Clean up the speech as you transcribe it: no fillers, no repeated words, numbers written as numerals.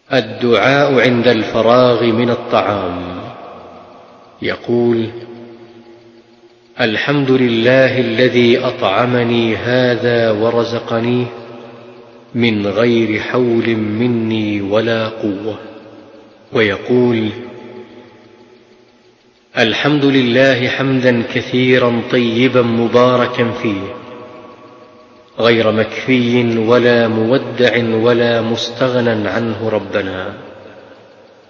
الدعاء عند الفراغ من الطعام. يقول: الحمد لله الذي أطعمني هذا ورزقنيه من غير حول مني ولا قوة. ويقول: الحمد لله حمدا كثيرا طيبا مباركا فيه، غير مكفي ولا مودع ولا مستغنى عنه ربنا.